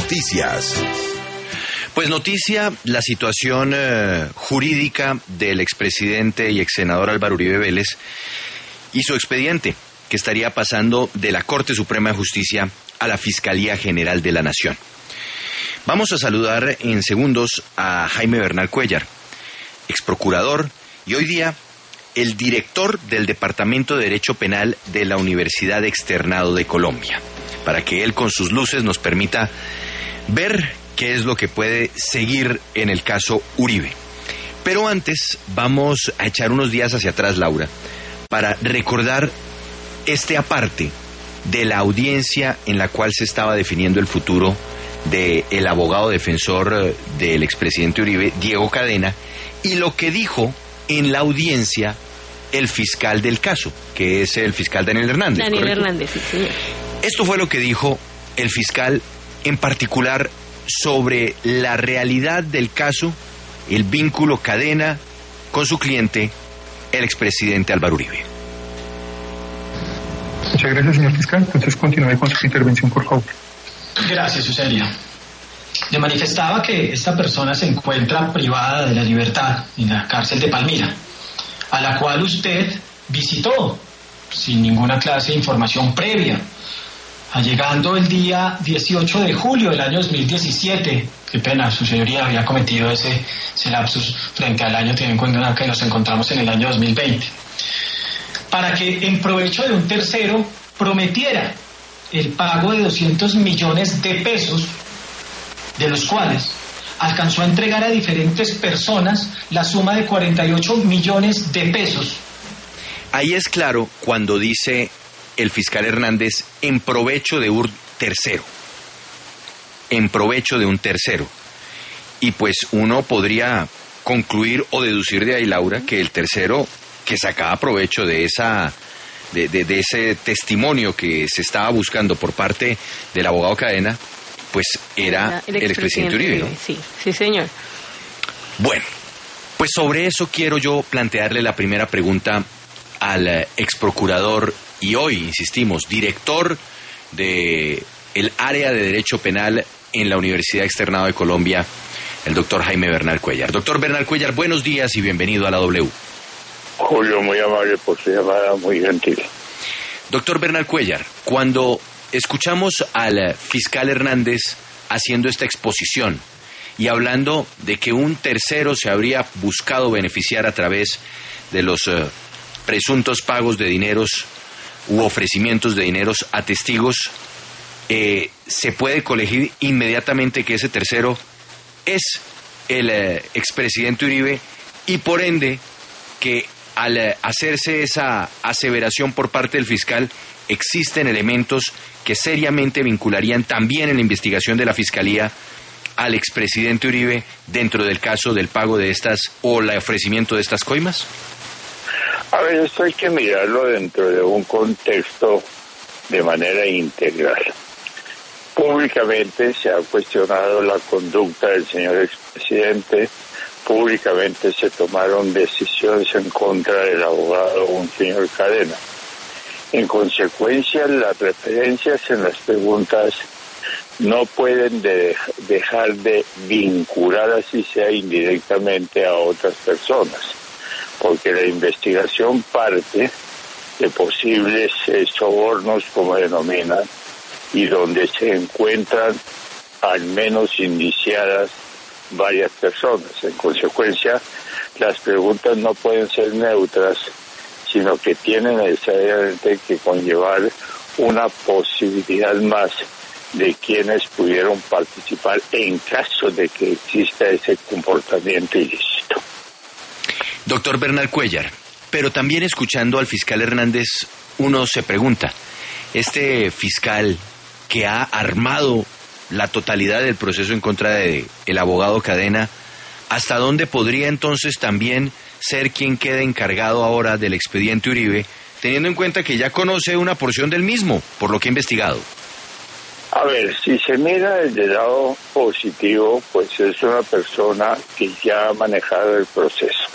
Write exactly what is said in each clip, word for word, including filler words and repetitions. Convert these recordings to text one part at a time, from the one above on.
Noticias. Pues noticia la situación eh, jurídica del expresidente y exsenador Álvaro Uribe Vélez y su expediente, que estaría pasando de la Corte Suprema de Justicia a la Fiscalía General de la Nación. Vamos a saludar en segundos a Jaime Bernal Cuéllar, exprocurador y hoy día el director del Departamento de Derecho Penal de la Universidad Externado de Colombia, para que él con sus luces nos permita ver qué es lo que puede seguir en el caso Uribe. Pero antes vamos a echar unos días hacia atrás, Laura, para recordar este aparte de la audiencia en la cual se estaba definiendo el futuro del abogado defensor del expresidente Uribe, Diego Cadena, y lo que dijo en la audiencia el fiscal del caso, que es el fiscal Daniel Hernández. Daniel ¿correcto? Hernández, sí, señor. Esto fue lo que dijo el fiscal en particular sobre la realidad del caso, el vínculo Cadena con su cliente, el expresidente Álvaro Uribe. Muchas gracias, señor fiscal. Entonces continúe con su intervención, por favor. Gracias, Sucelia. Le manifestaba que esta persona se encuentra privada de la libertad en la cárcel de Palmira, a la cual usted visitó sin ninguna clase de información previa, allegando el día dieciocho de julio del año dos mil diecisiete. Qué pena, su señoría había cometido ese, ese lapsus frente al año, teniendo en cuenta que nos encontramos en el año dos mil veinte, para que en provecho de un tercero prometiera el pago de doscientos millones de pesos, de los cuales alcanzó a entregar a diferentes personas la suma de cuarenta y ocho millones de pesos. Ahí es claro cuando dice el fiscal Hernández en provecho de un tercero, en provecho de un tercero. Y pues uno podría concluir o deducir de ahí, Laura, que el tercero que sacaba provecho de esa de, de, de ese testimonio que se estaba buscando por parte del abogado Cadena, pues era el expresidente Uribe, ¿no? Sí, sí, señor. Bueno, pues sobre eso quiero yo plantearle la primera pregunta al exprocurador y hoy, insistimos, director de el área de Derecho Penal en la Universidad Externado de Colombia, el doctor Jaime Bernal Cuéllar. Doctor Bernal Cuéllar, buenos días y bienvenido a la W. Julio, muy amable por su llamada, muy gentil. Doctor Bernal Cuéllar, cuando escuchamos al fiscal Hernández haciendo esta exposición y hablando de que un tercero se habría buscado beneficiar a través de los uh, presuntos pagos de dineros u ofrecimientos de dineros a testigos, eh, se puede colegir inmediatamente que ese tercero es el uh, expresidente Uribe y por ende que al uh, hacerse esa aseveración por parte del fiscal existen elementos que seriamente vincularían también en la investigación de la Fiscalía al expresidente Uribe dentro del caso del pago de estas o el ofrecimiento de estas coimas? A ver, esto hay que mirarlo dentro de un contexto de manera integral. Públicamente se ha cuestionado la conducta del señor expresidente, públicamente se tomaron decisiones en contra del abogado, un señor Cadena. En consecuencia, las referencias en las preguntas no pueden de dejar de vincular, así sea indirectamente, a otras personas, porque la investigación parte de posibles eh, sobornos, como denominan, y donde se encuentran al menos indiciadas varias personas. En consecuencia, las preguntas no pueden ser neutras, sino que tienen necesariamente que conllevar una posibilidad más de quienes pudieron participar en caso de que exista ese comportamiento ilícito. Doctor Bernal Cuéllar, pero también escuchando al fiscal Hernández, uno se pregunta, este fiscal que ha armado la totalidad del proceso en contra de el abogado Cadena, ¿hasta dónde podría entonces también ser quien quede encargado ahora del expediente Uribe, teniendo en cuenta que ya conoce una porción del mismo, por lo que ha investigado? A ver, si se mira desde el lado positivo, pues es una persona que ya ha manejado el proceso.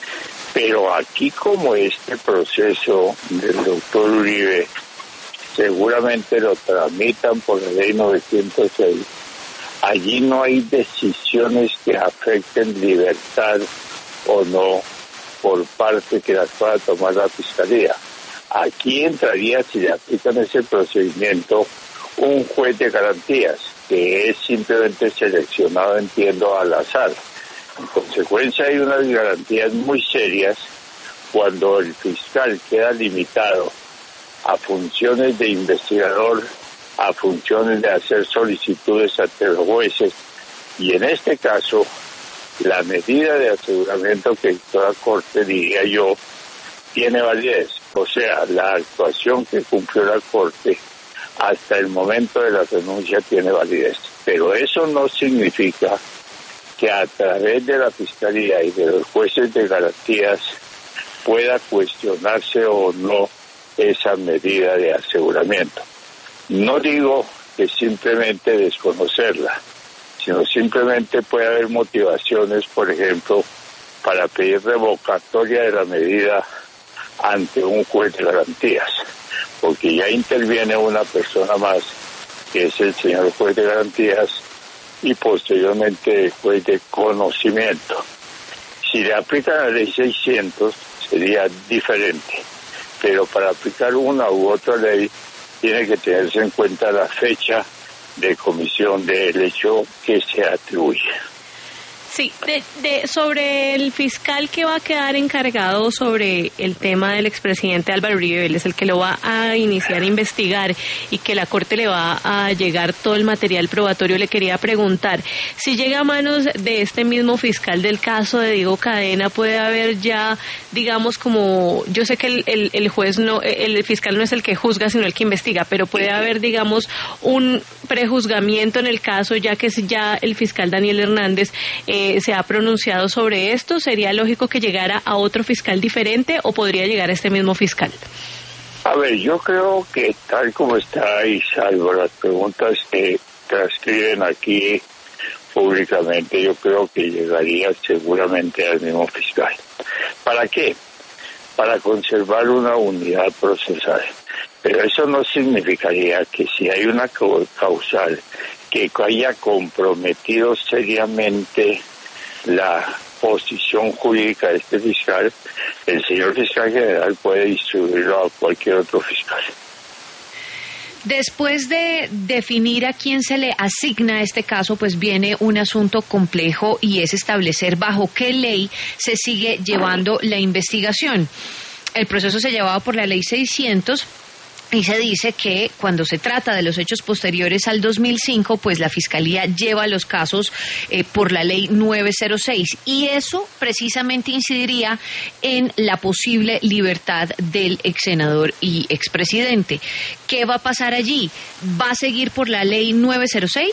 Pero aquí, como este proceso del doctor Uribe seguramente lo tramitan por la ley novecientos seis, Allí no hay decisiones que afecten libertad o no por parte que las pueda tomar la Fiscalía. Aquí entraría, si le aplican ese procedimiento, un juez de garantías, que es simplemente seleccionado, entiendo, al azar. En consecuencia, hay unas garantías muy serias cuando el fiscal queda limitado a funciones de investigador, a funciones de hacer solicitudes ante los jueces, y en este caso, la medida de aseguramiento que toda Corte, diría yo, tiene validez. O sea, la actuación que cumplió la Corte hasta el momento de la renuncia tiene validez. Pero eso no significa que a través de la Fiscalía y de los jueces de garantías pueda cuestionarse o no esa medida de aseguramiento. No digo que simplemente desconocerla, sino simplemente puede haber motivaciones, por ejemplo, para pedir revocatoria de la medida ante un juez de garantías, porque ya interviene una persona más, que es el señor juez de garantías, y posteriormente el juez de conocimiento. Si le aplican la ley seiscientos sería diferente, pero para aplicar una u otra ley tiene que tenerse en cuenta la fecha de comisión del hecho que se atribuye. Sí, de, de, sobre el fiscal que va a quedar encargado sobre el tema del expresidente Álvaro Uribe Vélez, el que lo va a iniciar a investigar y que la Corte le va a llegar todo el material probatorio, le quería preguntar, si llega a manos de este mismo fiscal del caso de Diego Cadena, puede haber ya, digamos, como, yo sé que el, el, el juez no, el fiscal no es el que juzga, sino el que investiga, pero puede haber, digamos, un prejuzgamiento en el caso, ya que ya el fiscal Daniel Hernández eh, se ha pronunciado sobre esto. ¿Sería lógico que llegara a otro fiscal diferente o podría llegar a este mismo fiscal? A ver, yo creo que tal como está y salvo las preguntas que transcriben aquí públicamente, yo creo que llegaría seguramente al mismo fiscal. ¿Para qué? Para conservar una unidad procesal. Pero eso no significaría que si hay una causal que haya comprometido seriamente la posición jurídica de este fiscal, el señor fiscal general puede distribuirlo a cualquier otro fiscal. Después de definir a quién se le asigna este caso, pues viene un asunto complejo y es establecer bajo qué ley se sigue llevando la investigación. El proceso se llevaba por la ley seiscientos. Y se dice que cuando se trata de los hechos posteriores al dos mil cinco, pues la Fiscalía lleva los casos eh, por la ley novecientos seis. Y eso precisamente incidiría en la posible libertad del ex senador y expresidente. ¿Qué va a pasar allí? ¿Va a seguir por la ley novecientos seis?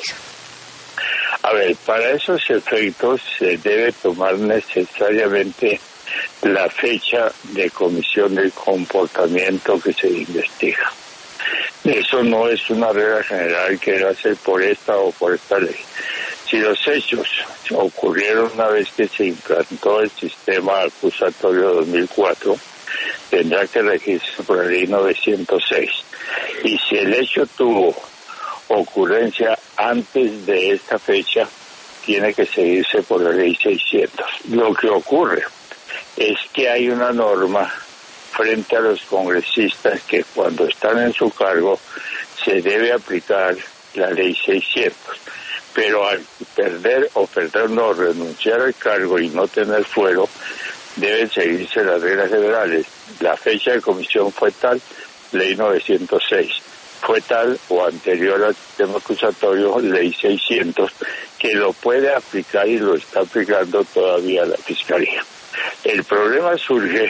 A ver, para esos efectos se debe tomar necesariamente la fecha de comisión del comportamiento que se investiga. Eso no es una regla general que debe hacer por esta o por esta ley. Si los hechos ocurrieron una vez que se implantó el sistema acusatorio dos mil cuatro, tendrá que regirse por la ley novecientos seis. Y si el hecho tuvo ocurrencia antes de esta fecha, tiene que seguirse por la ley seiscientos. Lo que ocurre es que hay una norma frente a los congresistas que cuando están en su cargo se debe aplicar la ley seiscientos, pero al perder o perder no renunciar al cargo y no tener fuero, deben seguirse las reglas generales. La fecha de comisión fue tal, ley novecientos seis, fue tal o anterior al sistema acusatorio, ley seiscientos, que lo puede aplicar y lo está aplicando todavía la Fiscalía. El problema surge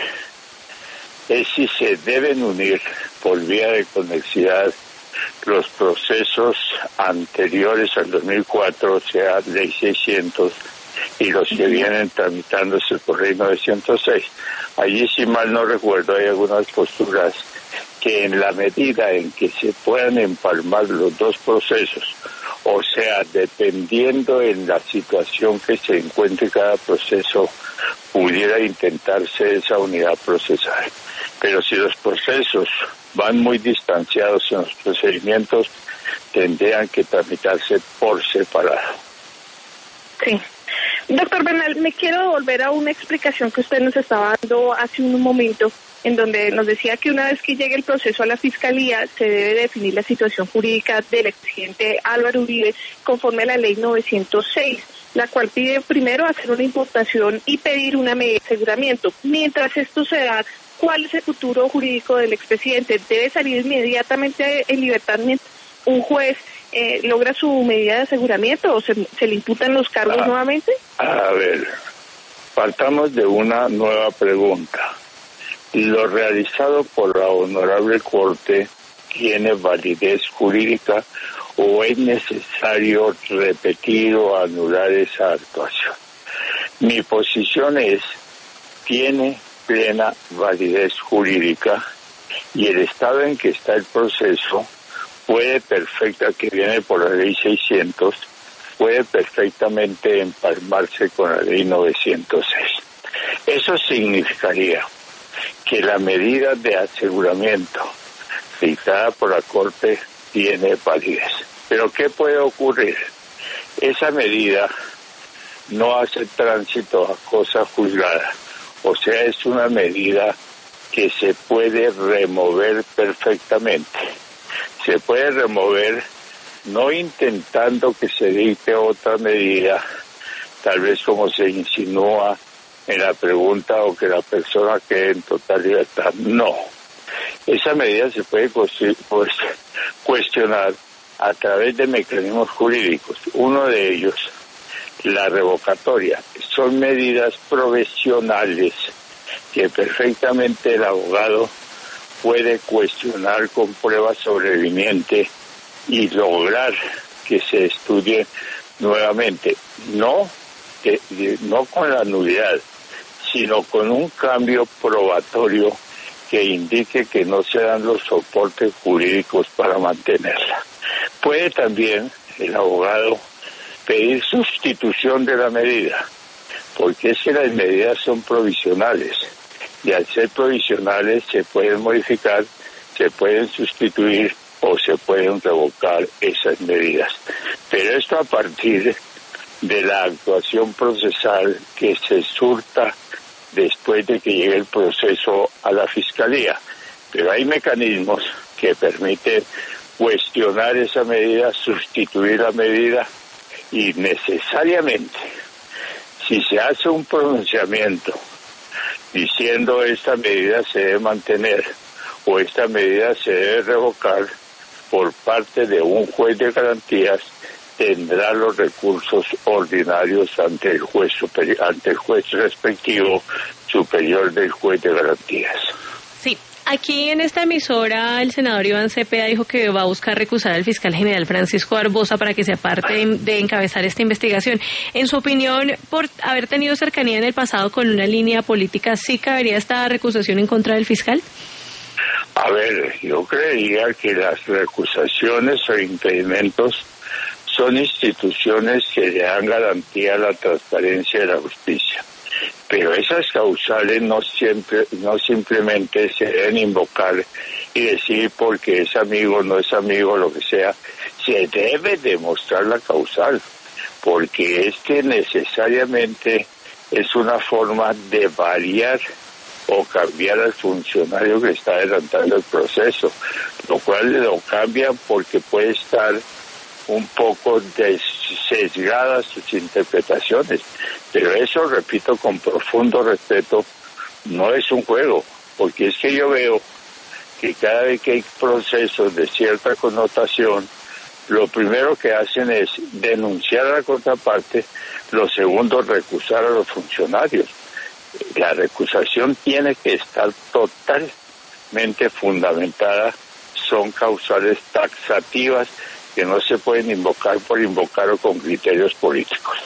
es si se deben unir por vía de conexidad los procesos anteriores al dos mil cuatro, o sea, ley seiscientos, y los que vienen tramitándose por ley novecientos seis. Allí, si mal no recuerdo, hay algunas posturas que en la medida en que se puedan empalmar los dos procesos, o sea, dependiendo en la situación que se encuentre cada proceso, pudiera intentarse esa unidad procesal. Pero si los procesos van muy distanciados en los procedimientos, tendrían que tramitarse por separado. Sí. Doctor Bernal, me quiero volver a una explicación que usted nos estaba dando hace un momento, en donde nos decía que una vez que llegue el proceso a la Fiscalía se debe definir la situación jurídica del expresidente Álvaro Uribe conforme a la ley novecientos seis, la cual pide primero hacer una imputación y pedir una medida de aseguramiento. Mientras esto se da, ¿cuál es el futuro jurídico del expresidente? ¿Debe salir inmediatamente en libertad mientras un juez eh, logra su medida de aseguramiento o se, se le imputan los cargos ah, nuevamente? A ver, partamos de una nueva pregunta. Lo realizado por la Honorable Corte tiene validez jurídica o es necesario repetir o anular esa actuación. Mi posición es, tiene plena validez jurídica y el estado en que está el proceso puede perfecta, que viene por la ley seiscientos, puede perfectamente empalmarse con la ley novecientos seis. Eso significaría que la medida de aseguramiento dictada por la Corte tiene validez. Pero ¿qué puede ocurrir? Esa medida no hace tránsito a cosa juzgada, o sea, es una medida que se puede remover perfectamente. Se puede remover no intentando que se dicte otra medida, tal vez como se insinúa en la pregunta, o que la persona quede en total libertad. No. Esa medida se puede pues, cuestionar a través de mecanismos jurídicos. Uno de ellos, la revocatoria. Son medidas provisionales que perfectamente el abogado puede cuestionar con prueba sobreviviente y lograr que se estudie nuevamente. No, que, no con la nulidad, sino con un cambio probatorio que indique que no se dan los soportes jurídicos para mantenerla. Puede también el abogado pedir sustitución de la medida, porque es que las medidas son provisionales, y al ser provisionales se pueden modificar, se pueden sustituir o se pueden revocar esas medidas. Pero esto a partir de la actuación procesal que se surta después de que llegue el proceso a la Fiscalía. Pero hay mecanismos que permiten cuestionar esa medida, sustituir la medida, y necesariamente, si se hace un pronunciamiento diciendo esta medida se debe mantener o esta medida se debe revocar por parte de un juez de garantías, tendrá los recursos ordinarios ante el juez superior, ante el juez respectivo superior del juez de garantías. Sí, aquí en esta emisora el senador Iván Cepeda dijo que va a buscar recusar al fiscal general Francisco Barbosa para que se aparte de, de encabezar esta investigación. En su opinión, por haber tenido cercanía en el pasado con una línea política, ¿sí cabería esta recusación en contra del fiscal? A ver, yo creería que las recusaciones o impedimentos son instituciones que le dan garantía a la transparencia de la justicia. Pero esas causales no siempre, no simplemente se deben invocar y decir porque es amigo, no es amigo, lo que sea. Se debe demostrar la causal, porque es que necesariamente es una forma de variar o cambiar al funcionario que está adelantando el proceso, lo cual lo cambian porque puede estar un poco sesgadas sus interpretaciones, pero eso, repito, con profundo respeto, no es un juego, porque es que yo veo que cada vez que hay procesos de cierta connotación, lo primero que hacen es denunciar a la contraparte, lo segundo, recusar a los funcionarios. La recusación tiene que estar totalmente fundamentada, son causales taxativas que no se pueden invocar por invocar o con criterios políticos.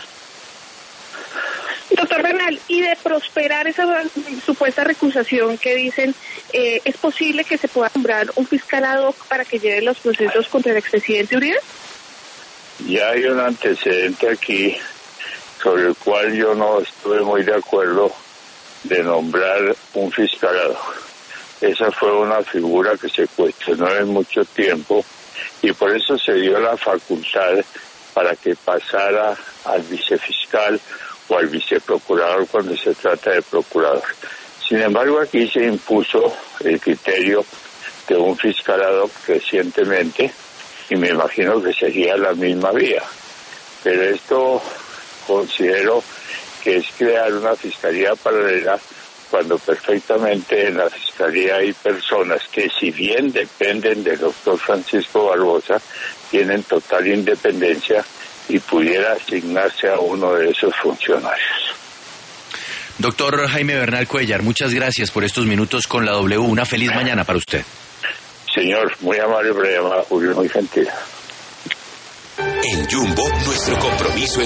Doctor Bernal, y de prosperar esa supuesta recusación que dicen, eh, ¿es posible que se pueda nombrar un fiscal ad hoc para que lleve los procesos contra el expresidente Uribe? Ya hay un antecedente aquí sobre el cual yo no estuve muy de acuerdo de nombrar un fiscal ad hoc. Esa fue una figura que se cuestionó en mucho tiempo y por eso se dio la facultad para que pasara al vicefiscal o al viceprocurador cuando se trata de procurador. Sin embargo, aquí se impuso el criterio de un fiscal ad hoc recientemente y me imagino que sería la misma vía. Pero esto considero que es crear una fiscalía paralela cuando perfectamente en la fiscalía hay personas que, si bien dependen del doctor Francisco Barbosa, tienen total independencia y pudiera asignarse a uno de esos funcionarios. Doctor Jaime Bernal Cuellar, muchas gracias por estos minutos con la W. Una feliz mañana para usted. Señor, muy amable por la llamada, Julio, muy gentil. En Jumbo, nuestro compromiso es